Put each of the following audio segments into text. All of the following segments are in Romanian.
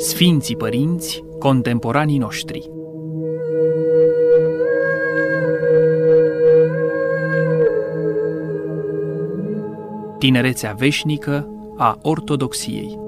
Sfinții părinți, contemporanii noștri. Tinerețea veșnică a ortodoxiei.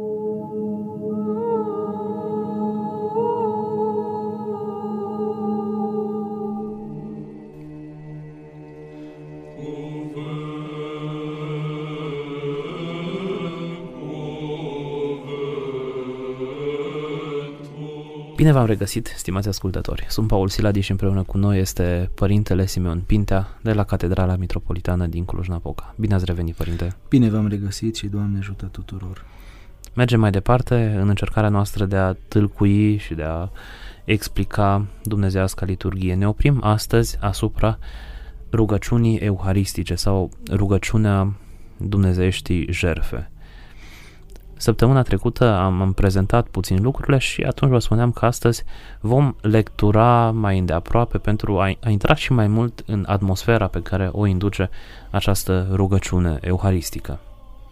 Bine v-am regăsit, stimați ascultători. Sunt Paul Siladi și împreună cu noi este Părintele Simeon Pintea de la Catedrala Mitropolitană din Cluj-Napoca. Bine ați revenit, Părinte! Bine v-am regăsit și Doamne ajută tuturor! Mergem mai departe în încercarea noastră de a tâlcui și de a explica dumnezeiasca liturghie. Ne oprim astăzi asupra rugăciunii euharistice sau rugăciunea dumnezeieștii jertfe. Săptămâna trecută am prezentat puțin lucrurile și atunci vă spuneam că astăzi vom lectura mai îndeaproape pentru a intra și mai mult în atmosfera pe care o induce această rugăciune euharistică.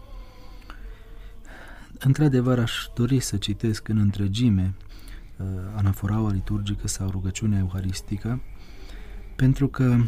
Într-adevăr, aș dori să citesc în întregime anaforaua liturgică sau rugăciunea euharistică, pentru că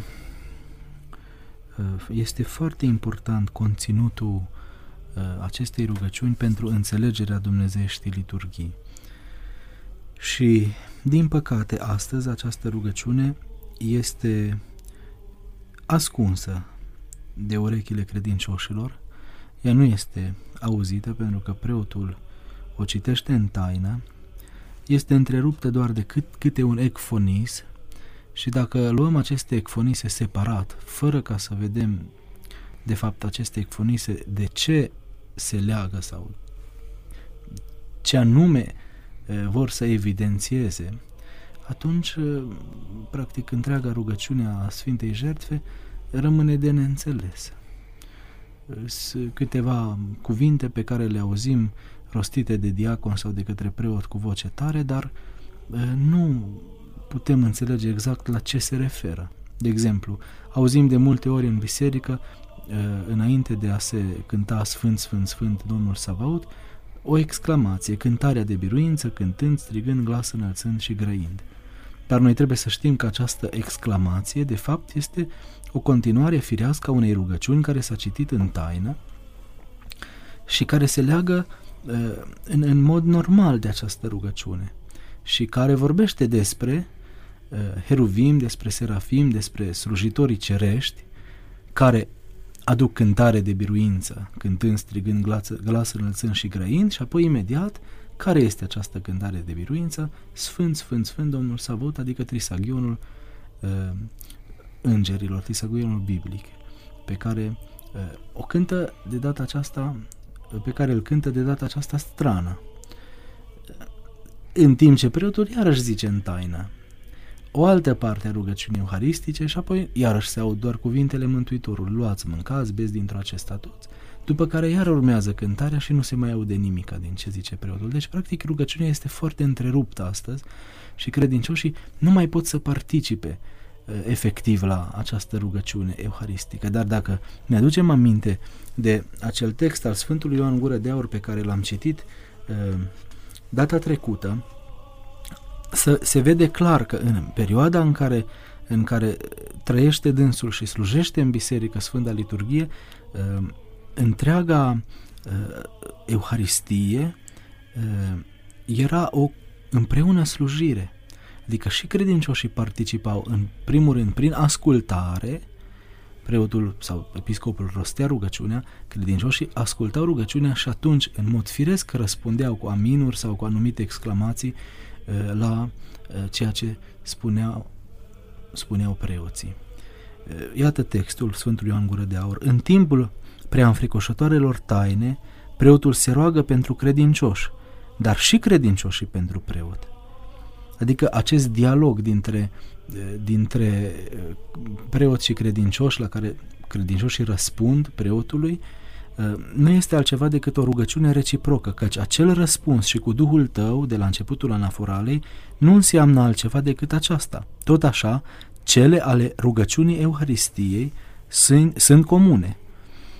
este foarte important conținutul acestei rugăciuni pentru înțelegerea dumnezeieștii liturghii. Și, din păcate, astăzi această rugăciune este ascunsă de urechile credincioșilor. Ea nu este auzită pentru că preotul o citește în taină, este întreruptă doar de câte un ecfonis și dacă luăm aceste ecfonise separat, fără ca să vedem de fapt aceste ecfonise de ce se leagă sau ce anume vor să evidențieze, atunci practic întreaga rugăciune a Sfintei Jertfe rămâne de neînțeles. Câteva cuvinte pe care le auzim rostite de diacon sau de către preot cu voce tare, dar nu putem înțelege exact la ce se referă. De exemplu, auzim de multe ori în biserică, înainte de a se cânta Sfânt, Sfânt, Sfânt Domnul Savaot, o exclamație, cântarea de biruință, cântând, strigând, glas înălțând și grăind. Dar noi trebuie să știm că această exclamație, de fapt, este o continuare firească a unei rugăciuni care s-a citit în taină și care se leagă în mod normal de această rugăciune și care vorbește despre heruvim, despre serafim, despre slujitorii cerești care aduc cântare de biruință, cântând, strigând, glas înălțând și grăind, și apoi imediat, care este această cântare de biruință? Sfânt, Sfânt, Sfânt Domnul Savaot, adică Trisagionul îngerilor, Trisagionul biblic, pe care o cântă de data aceasta, pe care îl cântă de data aceasta strană. În timp ce preotul iarăși zice în taină o altă parte a rugăciunii euharistice și apoi iarăși se aud doar cuvintele Mântuitorului: luați, mâncați, beți dintr-o acesta toți, după care iar urmează cântarea și nu se mai aude nimica din ce zice preotul. Deci, practic, rugăciunea este foarte întreruptă astăzi și credincioșii nu mai pot să participe efectiv la această rugăciune euharistică. Dar dacă ne aducem aminte de acel text al Sfântului Ioan Gură de Aur pe care l-am citit data trecută, se vede clar că în perioada în care trăiește dânsul și slujește în biserică Sfânta Liturghie, întreaga Euharistie era o împreună slujire. Adică și credincioșii participau în primul rând prin ascultare, preotul sau episcopul rostea rugăciunea, credincioșii ascultau rugăciunea și atunci în mod firesc răspundeau cu aminuri sau cu anumite exclamații la ceea ce spuneau preoții. Iată textul Sfântului Ioan Gură de Aur. În timpul preanfricoșătoarelor taine, preotul se roagă pentru credincioși, dar și credincioșii pentru preot. Adică acest dialog dintre preot și credincioși, la care credincioșii răspund preotului, nu este altceva decât o rugăciune reciprocă, căci acel răspuns și cu Duhul tău de la începutul anaforalei nu înseamnă altceva decât aceasta. Tot așa, cele ale rugăciunii Euharistiei sunt comune,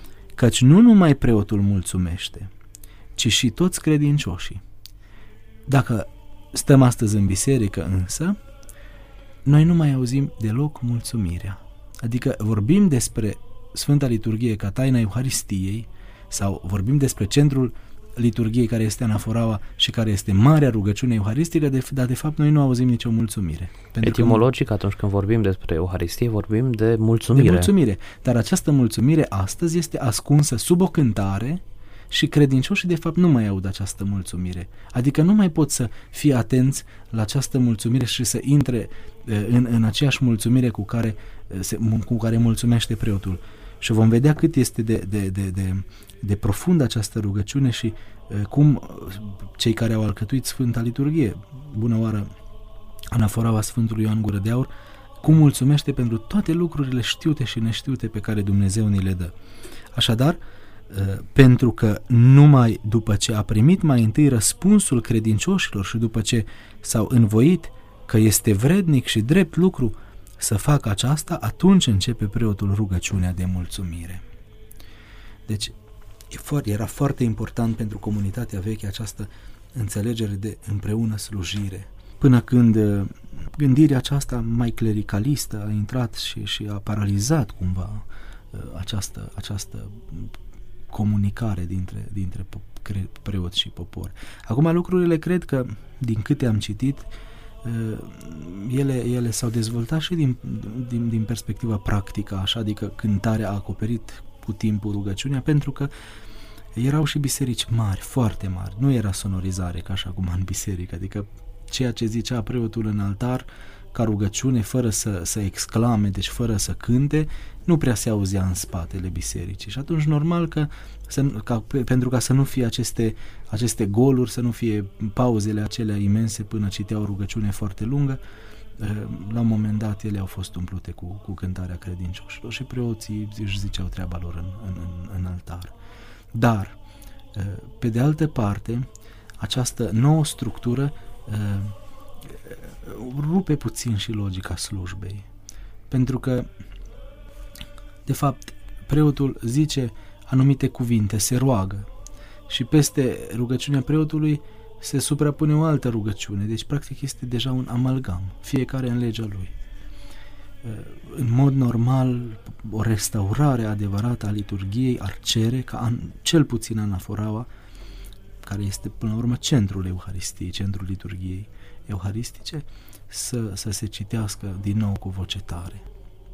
căci nu numai preotul mulțumește, ci și toți credincioșii. Dacă stăm astăzi în biserică însă, noi nu mai auzim deloc mulțumirea. Adică vorbim despre Sfânta Liturghie ca taina Euharistiei sau vorbim despre centrul liturghiei care este anaforaua și care este marea rugăciune euharistică, dar de fapt noi nu auzim nicio mulțumire. Etimologic, atunci când vorbim despre Euharistie, vorbim de mulțumire. De mulțumire. Dar această mulțumire astăzi este ascunsă sub o cântare și credincioșii de fapt nu mai aud această mulțumire. Adică nu mai pot să fie atenți la această mulțumire și să intre în aceeași mulțumire cu care mulțumește preotul. Și vom vedea cât este de profundă această rugăciune și cum cei care au alcătuit Sfânta Liturghie, bună oară anaforaua Sfântului Ioan Gură de Aur, cum mulțumește pentru toate lucrurile știute și neștiute pe care Dumnezeu ni le dă. Așadar, pentru că numai după ce a primit mai întâi răspunsul credincioșilor și după ce s-au învoit că este vrednic și drept lucru să facă aceasta, atunci începe preotul rugăciunea de mulțumire. Deci era foarte important pentru comunitatea veche această înțelegere de împreună slujire. Până când gândirea aceasta mai clericalistă a intrat și a paralizat cumva această comunicare dintre preot și popor. Acum lucrurile cred că, din câte am citit, ele s-au dezvoltat și din perspectiva practică, așa, adică cântarea a acoperit cu timpul rugăciunea, pentru că erau și biserici mari, foarte mari, nu era sonorizare ca așa cum în biserică, adică ceea ce zicea preotul în altar ca rugăciune, fără să exclame, deci fără să cânte, nu prea se auzea în spatele bisericii. Și atunci normal că pentru ca să nu fie aceste goluri, să nu fie pauzele acelea imense până citeau o rugăciune foarte lungă, la un moment dat ele au fost umplute cu cântarea credincioșilor și preoții își ziceau treaba lor în altar. Dar, pe de altă parte, această nouă structură rupe puțin și logica slujbei. Pentru că, de fapt, preotul zice anumite cuvinte, se roagă și peste rugăciunea preotului se suprapune o altă rugăciune. Deci, practic, este deja un amalgam, fiecare în legea lui. În mod normal, o restaurare adevărată a liturghiei ar cere ca cel puțin anaforaua, care este până la urmă centrul Euharistiei, centrul liturghiei euharistice, să se citească din nou cu voce tare.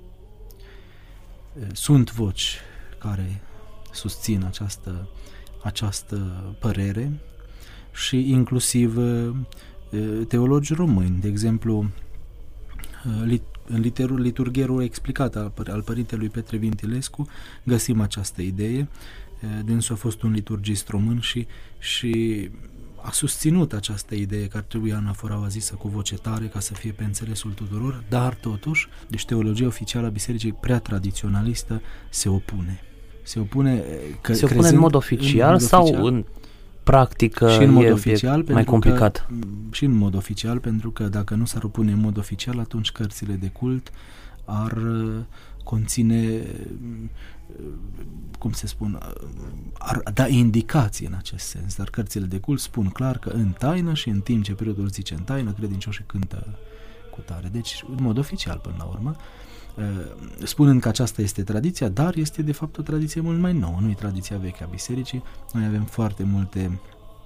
Sunt voci care susțin această părere și inclusiv teologi români. De exemplu, în liturghierul explicat al părintelui Petre Vintilescu găsim această idee. Dânsul a fost un liturgist român și a susținut această idee că ar trebui anaforaua zisă cu voce tare ca să fie pe înțelesul tuturor, dar totuși, deci teologia oficială a bisericii prea tradiționalistă se opune. Se opune în mod oficial sau în practică și în mod oficial, mai complicat? Și în mod oficial, pentru că dacă nu s-ar opune în mod oficial, atunci cărțile de cult ar conține, cum se spun, ar da indicații în acest sens, dar cărțile de cult spun clar că în taină și în timp ce preotul zice în taină, credincioșii cântă cu tare. Deci, în mod oficial, până la urmă, spunând că aceasta este tradiția, dar este de fapt o tradiție mult mai nouă, nu e tradiția veche a bisericii. Noi avem foarte multe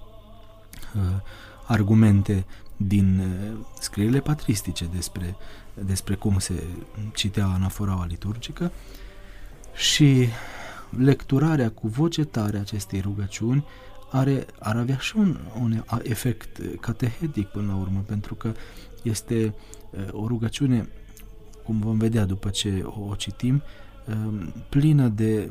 argumente din scrierile patristice despre cum se citea anaforaua liturgică și lecturarea cu voce tare acestei rugăciuni ar avea și un efect catehetic până la urmă, pentru că este o rugăciune, cum vom vedea după ce o citim, plină de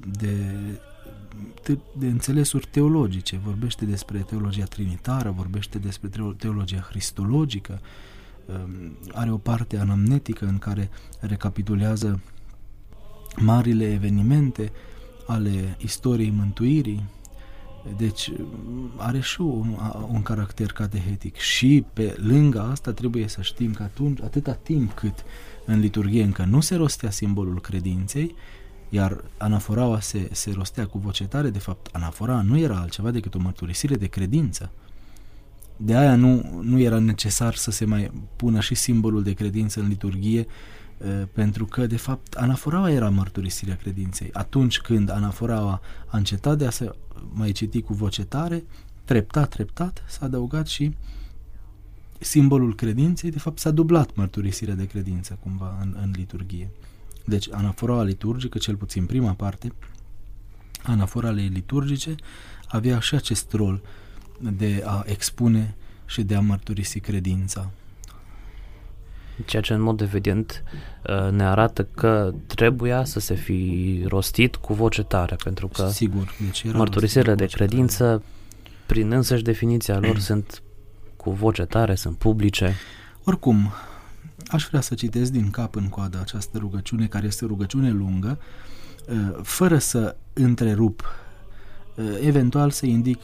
înțelesuri teologice. Vorbește despre teologia trinitară, vorbește despre teologia cristologică, are o parte anamnetică în care recapitulează marile evenimente ale istoriei mântuirii. Deci are și un caracter catehetic și pe lângă asta trebuie să știm că atunci, atâta timp cât în liturghie încă nu se rostea simbolul credinței, iar anaforaua se rostea cu voce tare, de fapt anafora nu era altceva decât o mărturisire de credință. De aia nu era necesar să se mai pună și simbolul de credință în liturghie, pentru că, de fapt, anaforaua era mărturisirea credinței. Atunci când anaforaua a încetat de a se mai citi cu voce tare, treptat s-a adăugat și simbolul credinței. De fapt, s-a dublat mărturisirea de credință cumva în liturghie. Deci, anaforaua liturgică, cel puțin prima parte, anaforale liturgice, avea și acest rol de a expune și de a mărturisi credința. Ceea ce în mod evident ne arată că trebuia să se fi rostit cu voce tare, pentru că sigur, deci mărturisirile de credință, prin însăși definiția lor, sunt cu voce tare, sunt publice. Oricum, aș vrea să citesc din cap în coadă această rugăciune, care este o rugăciune lungă, fără să întrerup, eventual să indic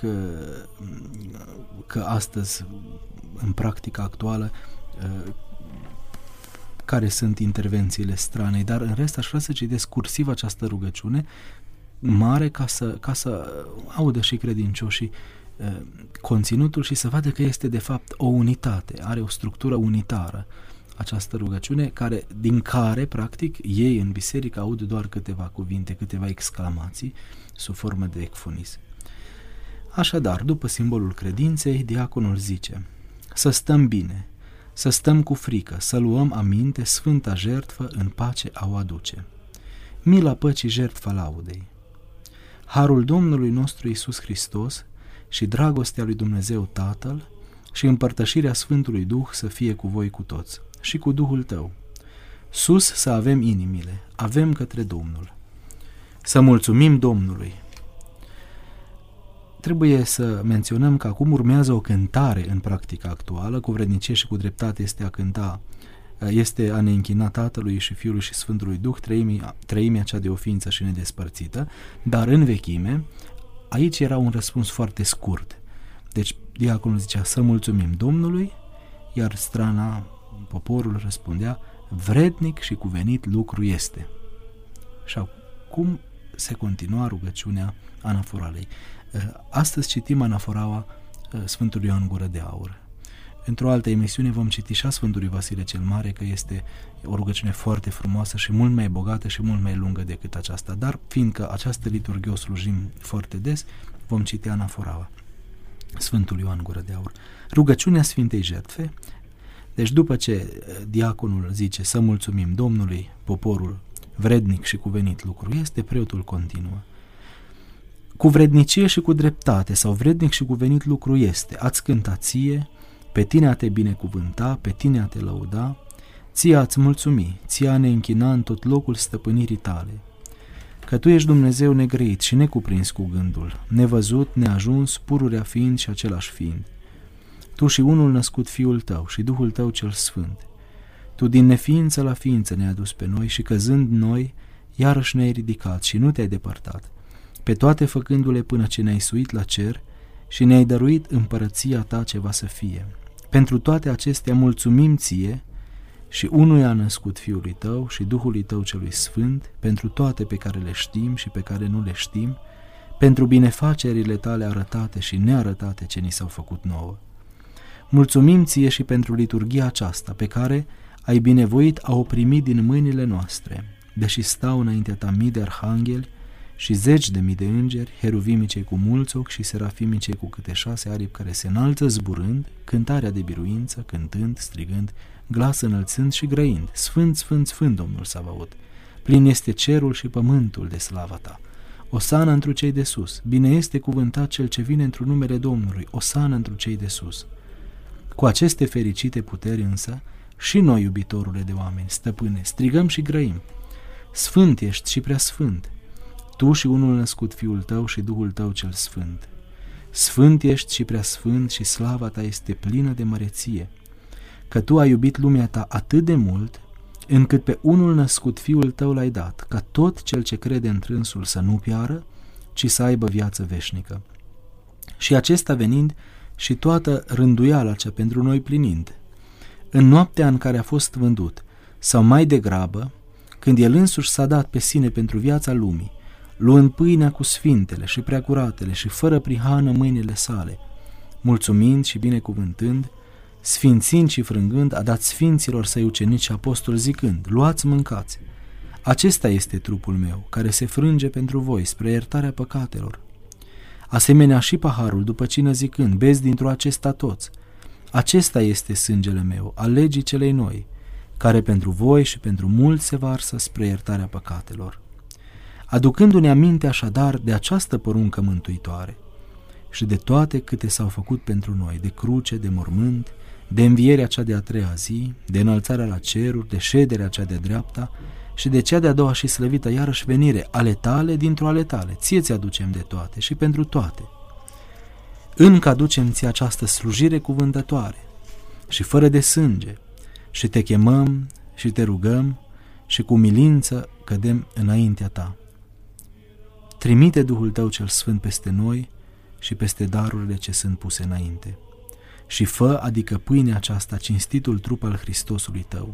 că astăzi, în practica actuală, care sunt intervențiile stranei, dar în rest aș vrea să citesc cursiv această rugăciune mare ca să audă și credincioșii conținutul și să vadă că este de fapt o unitate, are o structură unitară această rugăciune, din care practic ei în biserică aud doar câteva cuvinte, câteva exclamații sub formă de ecfonism. Așadar, după simbolul credinței, diaconul zice: să stăm bine, să stăm cu frică, să luăm aminte, sfânta jertfă în pace a o aduce. Mila păcii jertfa laudei. Harul Domnului nostru Iisus Hristos și dragostea lui Dumnezeu Tatăl și împărtășirea Sfântului Duh să fie cu voi cu toți și cu Duhul tău. Sus să avem inimile, avem către Domnul. Să mulțumim Domnului. Trebuie să menționăm că acum urmează o cântare în practica actuală, cu vrednicie și cu dreptate este a ne închina Tatălui și Fiului și Sfântului Duh, treimea cea de o ființă și nedespărțită, dar în vechime, aici era un răspuns foarte scurt. Deci diaconul zicea să mulțumim Domnului, iar strana, poporul răspundea: vrednic și cuvenit lucru este. Și acum se continua rugăciunea anaforalei. Astăzi citim anaforaua Sfântului Ioan Gură de Aur. Într-o altă emisiune vom citi și a Sfântului Vasile cel Mare, că este o rugăciune foarte frumoasă și mult mai bogată și mult mai lungă decât aceasta. Dar fiindcă această liturghie o slujim foarte des, vom citi anaforaua Sfântului Ioan Gură de Aur. Rugăciunea Sfintei Jertfe. Deci după ce diaconul zice să mulțumim Domnului, poporul vrednic și cuvenit lucru este, preotul continuă: cu vrednicie și cu dreptate, sau vrednic și cuvenit lucru este, ați cânta ție, pe tine a te binecuvânta, pe tine a te lăuda, ție ați mulțumi, ție a ne închina în tot locul stăpânirii tale. Că tu ești Dumnezeu negrăit și necuprins cu gândul, nevăzut, neajuns, pururea fiind și același fiind. Tu și unul născut Fiul tău și Duhul tău cel Sfânt. Tu din neființă la ființă ne-ai adus pe noi și căzând noi, iarăși ne-ai ridicat și nu te-ai depărtat, pe toate făcându-le până ce ne-ai suit la cer și ne-ai dăruit împărăția ta ce va să fie. Pentru toate acestea mulțumim ție și unuia născut Fiului tău și Duhului tău celui Sfânt, pentru toate pe care le știm și pe care nu le știm, pentru binefacerile tale arătate și nearătate ce ni s-au făcut nouă. Mulțumim ție și pentru liturghia aceasta, pe care ai binevoit a o primi din mâinile noastre, deși stau înaintea ta mii de arhangheli și zeci de mii de îngeri, heruvimii cei cu mulți ochi și serafimii cei cu câte 6 aripi, care se înalță zburând, cântarea de biruință, cântând, strigând, glas înălțând și grăind: Sfânt, Sfânt, Sfânt, Domnul Savaot, plin este cerul și pământul de slava ta. Osana întru cei de sus, bine este cuvântat cel ce vine într-un numele Domnului, osana întru cei de sus. Cu aceste fericite puteri însă, și noi, iubitorule de oameni, stăpâne, strigăm și grăim: Sfânt ești și prea sfânt, tu și unul născut Fiul tău și Duhul tău cel Sfânt. Sfânt ești și prea sfânt și slava ta este plină de măreție, că tu ai iubit lumea ta atât de mult, încât pe unul născut Fiul tău l-ai dat, ca tot cel ce crede într-însul să nu piară, ci să aibă viață veșnică. Și acesta venind și toată rânduiala cea pentru noi plinind, în noaptea în care a fost vândut, sau mai degrabă, când el însuși s-a dat pe sine pentru viața lumii, luând pâinea cu sfintele și preacuratele și fără prihană mâinile sale, mulțumind și binecuvântând, sfințind și frângând, a dat sfinților săi ucenici și apostoli zicând: luați, mâncați, acesta este trupul meu, care se frânge pentru voi spre iertarea păcatelor. Asemenea și paharul după cină zicând: beți dintr-o acesta toți, acesta este sângele meu, al legii celei noi, care pentru voi și pentru mulți se varsă spre iertarea păcatelor. Aducându-ne aminte așadar de această poruncă mântuitoare și de toate câte s-au făcut pentru noi, de cruce, de mormânt, de învierea cea de-a treia zi, de înălțarea la ceruri, de șederea cea de-a dreapta și de cea de-a doua și slăvită iarăși venire, ale tale dintr-o ale tale, ție ți-aducem de toate și pentru toate. Încă aducem ție această slujire cuvântătoare și fără de sânge și te chemăm și te rugăm și cu milință cădem înaintea ta. Trimite Duhul tău cel Sfânt peste noi și peste darurile ce sunt puse înainte și fă, adică pâinea aceasta, cinstitul trup al Hristosului tău,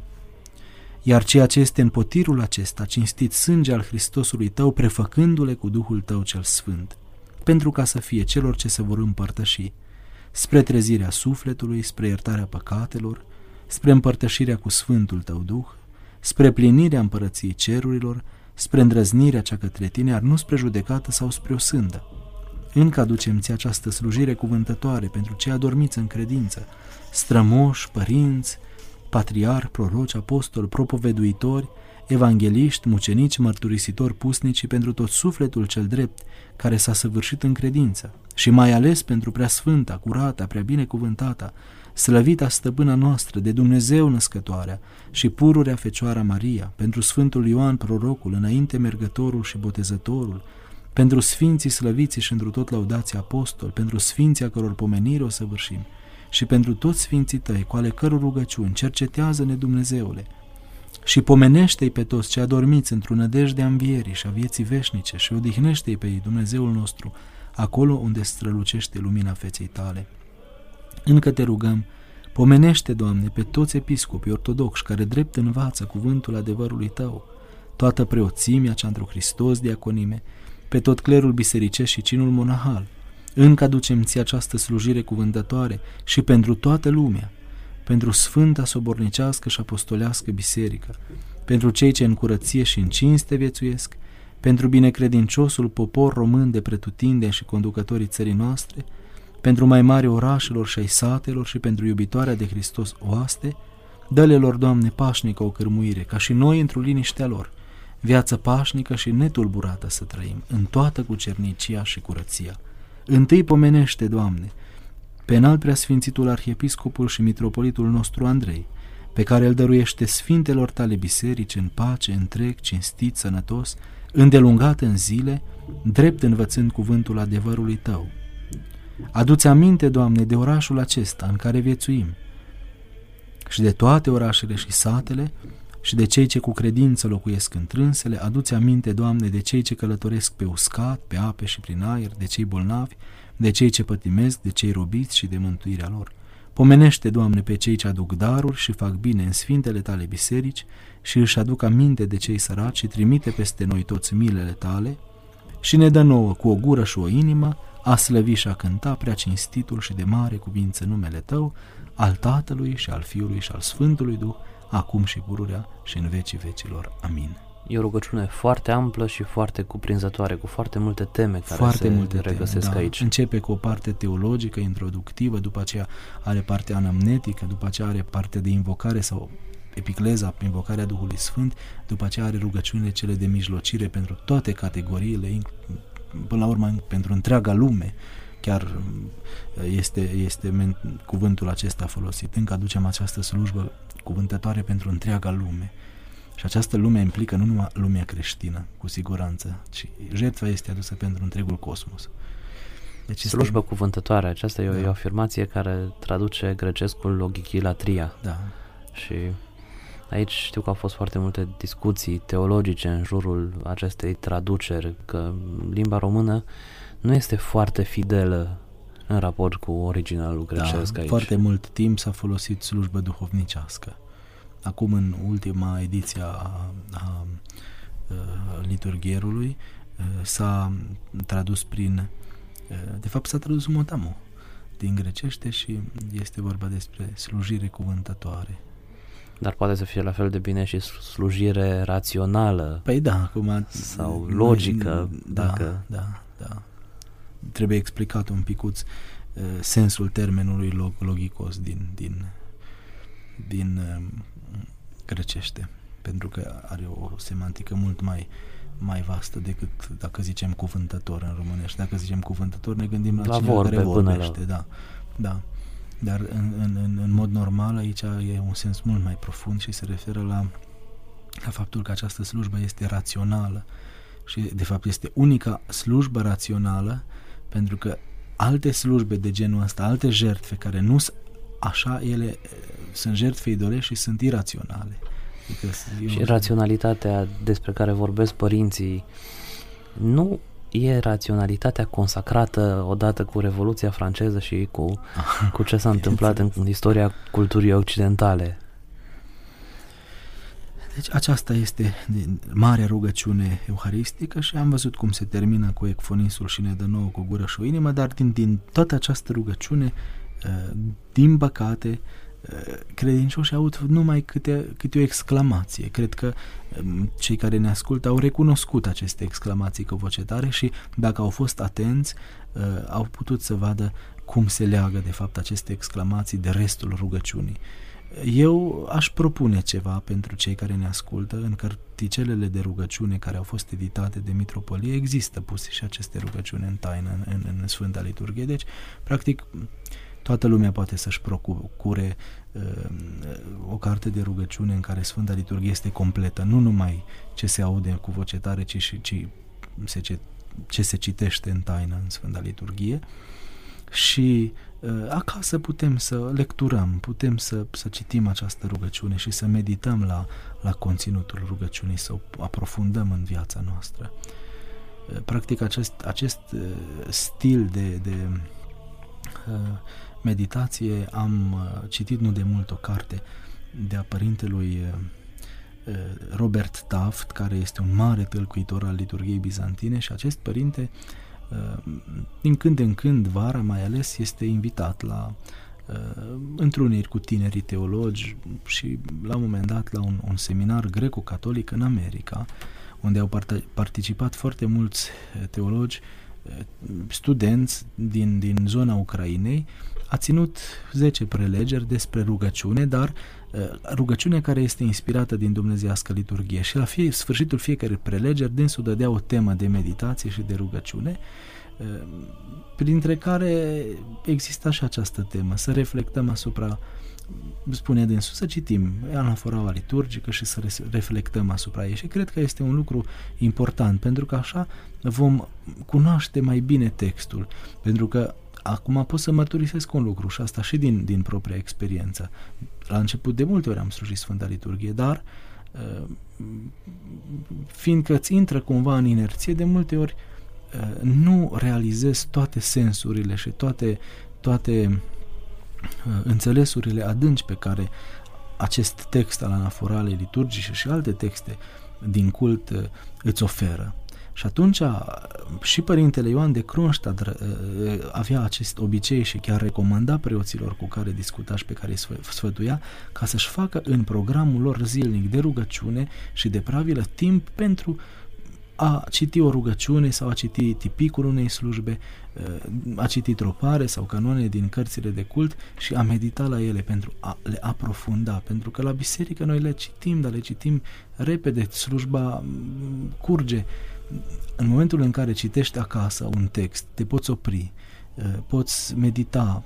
iar ceea ce este în potirul acesta, cinstit sânge al Hristosului tău, prefăcându-le cu Duhul tău cel Sfânt, pentru ca să fie celor ce se vor împărtăși, spre trezirea sufletului, spre iertarea păcatelor, spre împărtășirea cu Sfântul tău Duh, spre plinirea împărăției cerurilor, spre îndrăznirea cea către tine, iar nu spre judecată sau spre o sândă. Încă aducem ție această slujire cuvântătoare pentru cei adormiți în credință, strămoși, părinți, patriarhi, proroci, apostoli, propoveduitori, evangeliști, mucenici, mărturisitori pusnici și pentru tot sufletul cel drept care s-a săvârșit în credință și mai ales pentru preasfânta, curata, prea binecuvântata, slăvita stăpâna noastră, de Dumnezeu născătoarea și pururea Fecioara Maria, pentru Sfântul Ioan prorocul, înainte mergătorul și botezătorul, pentru sfinții slăviții și întru tot laudații apostoli, pentru sfinții a căror pomenire o săvârșim și pentru toți sfinții tăi, cu ale căror rugăciuni, cercetează-ne, Dumnezeule, și pomenește-i pe toți cei adormiți într-o nădejde a învierii și a vieții veșnice și odihnește-i pe ei, Dumnezeul nostru, acolo unde strălucește lumina feței tale. Încă te rugăm, pomenește, Doamne, pe toți episcopii ortodoxi care drept învață cuvântul adevărului tău, toată preoțimea cea într-o Hristos diaconime, pe tot clerul bisericesc și cinul monahal. Încă aducem ție această slujire cuvântătoare și pentru toată lumea, pentru sfânta sobornicească și apostolească biserică, pentru cei ce în curăție și în cinste viețuiesc, pentru binecredinciosul popor român de pretutindeni și conducătorii țării noastre, pentru mai mari orașelor și ai satelor și pentru iubitoarea de Hristos oaste, dă-le lor, Doamne, pașnică o cârmuire, ca și noi într-o liniștea lor, viață pașnică și netulburată să trăim, în toată cucernicia și curăția. Întâi pomenește, Doamne, pe înalt preasfințitul arhiepiscopul și mitropolitul nostru Andrei, pe care îl dăruiește sfintelor tale biserici în pace, întreg, cinstit, sănătos, îndelungat în zile, drept învățând cuvântul adevărului tău. Adu-ți aminte, Doamne, de orașul acesta în care viețuim și de toate orașele și satele și de cei ce cu credință locuiesc întrânsele. Adu-ți aminte, Doamne, de cei ce călătoresc pe uscat, pe ape și prin aer, de cei bolnavi, de cei ce pătimesc, de cei robiți și de mântuirea lor. Pomenește, Doamne, pe cei ce aduc daruri și fac bine în sfintele tale biserici și își aduc aminte de cei săraci și trimite peste noi toți milele tale și ne dă nouă cu o gură și o inimă a slăvi și a cânta prea cinstitul și de mare cuvință numele Tău, al Tatălui și al Fiului și al Sfântului Duh, acum și pururea și în vecii vecilor. Amin. E o rugăciune foarte amplă și foarte cuprinzătoare, cu foarte multe teme care se regăsesc aici. Începe cu o parte teologică, introductivă, după aceea are partea anamnetică, după aceea are partea de invocare sau epicleza, invocarea Duhului Sfânt, după aceea are rugăciunile cele de mijlocire pentru toate categoriile, până la urmă pentru întreaga lume. Chiar este cuvântul acesta folosit. Încă aducem această slujbă cuvântătoare pentru întreaga lume. Și această lume implică nu numai lumea creștină, cu siguranță, ci jertfa este adusă pentru întregul cosmos. Deci slujbă cuvântătoare, aceasta e o afirmație care traduce grecescul logichilatria. Da. Și aici știu că au fost foarte multe discuții teologice în jurul acestei traduceri, că limba română nu este foarte fidelă în raport cu originalul grecesc aici. Foarte mult timp s-a folosit slujbă duhovnicească. Acum, în ultima ediție a liturghierului, s-a tradus s-a tradus motamo din grecește și este vorba despre slujire cuvântătoare. Dar poate să fie la fel de bine și slujire rațională. Păi da, acum... Sau logică. Da. Trebuie explicat un picuț sensul termenului logikos din grecește, pentru că are o semantică mult mai vastă decât dacă zicem cuvântător în românești. Dacă zicem cuvântător, ne gândim la cineva care vorbește. Da. Dar în mod normal aici e un sens mult mai profund și se referă la faptul că această slujbă este rațională și de fapt este unica slujbă rațională, pentru că alte slujbe de genul ăsta, alte jertfe care nu sunt așa, ele sunt jertfe idolești și sunt iraționale. Adică și raționalitatea despre care vorbesc părinții nu e raționalitatea consacrată odată cu Revoluția franceză și cu ce s-a întâmplat în istoria culturii occidentale. Deci aceasta este marea rugăciune euharistică și am văzut cum se termină cu ecfonisul și ne dă nouă cu gură și o inimă, dar din toată această rugăciune, din păcate, credincioșii aud numai câte o exclamație. Cred că cei care ne ascultă au recunoscut aceste exclamații cu voce tare și dacă au fost atenți, au putut să vadă cum se leagă de fapt aceste exclamații de restul rugăciunii. Eu aș propune ceva pentru cei care ne ascultă. În carticelele de rugăciune care au fost editate de Mitropolie există puse și aceste rugăciuni în taină în Sfânta Liturghie. Deci, practic, toată lumea poate să-și procure o carte de rugăciune în care Sfânta Liturghie este completă, nu numai ce se aude cu voce tare, ci ce se citește în taină în Sfânta Liturghie. Și acasă putem să lecturăm, putem să citim această rugăciune și să medităm la conținutul rugăciunii, să o aprofundăm în viața noastră. Practic acest stil de meditație am citit nu de mult o carte de a părintelui Robert Taft, care este un mare tâlcuitor al liturghiei bizantine, și acest părinte din când în când, vara mai ales, este invitat la întruniri cu tinerii teologi și la un moment dat la un seminar greco-catolic în America, unde au participat foarte mulți teologi, studenți din zona Ucrainei. A ținut 10 prelegeri despre rugăciune, dar rugăciunea care este inspirată din dumnezeiască liturghie, și la sfârșitul fiecare prelegeri dânsul dădea o temă de meditație și de rugăciune, printre care exista și această temă, să reflectăm asupra, spune dânsul, să citim anaforaua liturgică și să reflectăm asupra ei. Și cred că este un lucru important, pentru că așa vom cunoaște mai bine textul, pentru că acum pot să mărturisesc un lucru și asta și din propria experiență. La început de multe ori am slujit Sfânta Liturghie, dar fiindcă îți intră cumva în inerție, de multe ori nu realizezi toate sensurile și toate înțelesurile adânci pe care acest text al anaforalei liturgice și alte texte din cult îți oferă. Și atunci și părintele Ioan de Kronstadt avea acest obicei și chiar recomanda preoților cu care discuta și pe care îi sfătuia ca să-și facă în programul lor zilnic de rugăciune și de pravilă timp pentru a citi o rugăciune sau a citi tipicul unei slujbe, a citi tropare sau canoane din cărțile de cult și a medita la ele pentru a le aprofunda, pentru că la biserică noi le citim, dar le citim repede, slujba curge. În momentul în care citești acasă un text, te poți opri, poți medita,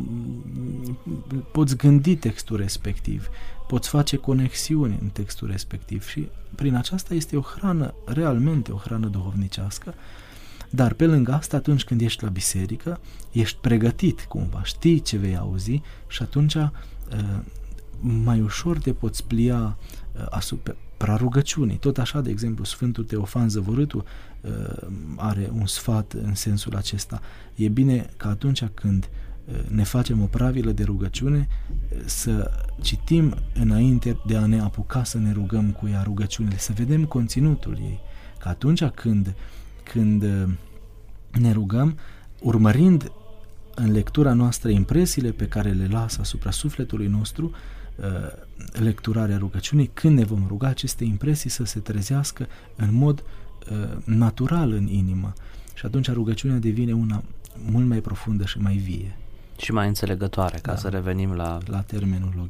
poți gândi textul respectiv, poți face conexiuni în textul respectiv și prin aceasta este o hrană, realmente o hrană duhovnicească. Dar pe lângă asta, atunci când ești la biserică, ești pregătit cumva, știi ce vei auzi și atunci mai ușor te poți plia asupra rugăciunii. Tot așa, de exemplu, Sfântul Teofan Zăvorâtu are un sfat în sensul acesta. E bine că atunci când ne facem o pravilă de rugăciune să citim înainte de a ne apuca să ne rugăm cu ea rugăciunile, să vedem conținutul ei. Că atunci când ne rugăm, urmărind în lectura noastră impresiile pe care le lasă asupra sufletului nostru, lecturarea rugăciunii, când ne vom ruga, aceste impresii să se trezească în mod natural în inimă. Și atunci rugăciunea devine una mult mai profundă și mai vie. Și mai înțelegătoare, ca să revenim la termenul,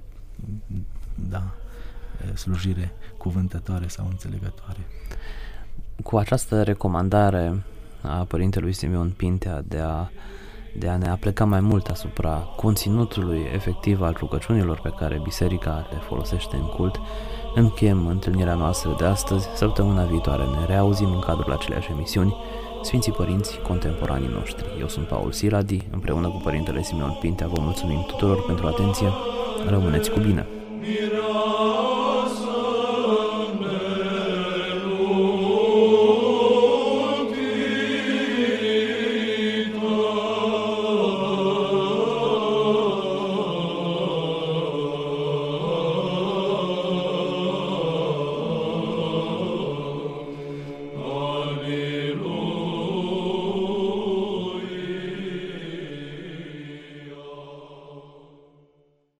slujire cuvântătoare sau înțelegătoare. Cu această recomandare a Părintelui Simeon Pintea de a ne apleca mai mult asupra conținutului efectiv al rugăciunilor pe care biserica le folosește în cult, încheiem întâlnirea noastră de astăzi. Săptămâna viitoare ne reauzim în cadrul aceleași emisiuni, Sfinții Părinți Contemporanii Noștri. Eu sunt Paul Siradi, împreună cu Părintele Simeon Pintea vă mulțumim tuturor pentru atenție. Rămâneți cu bine!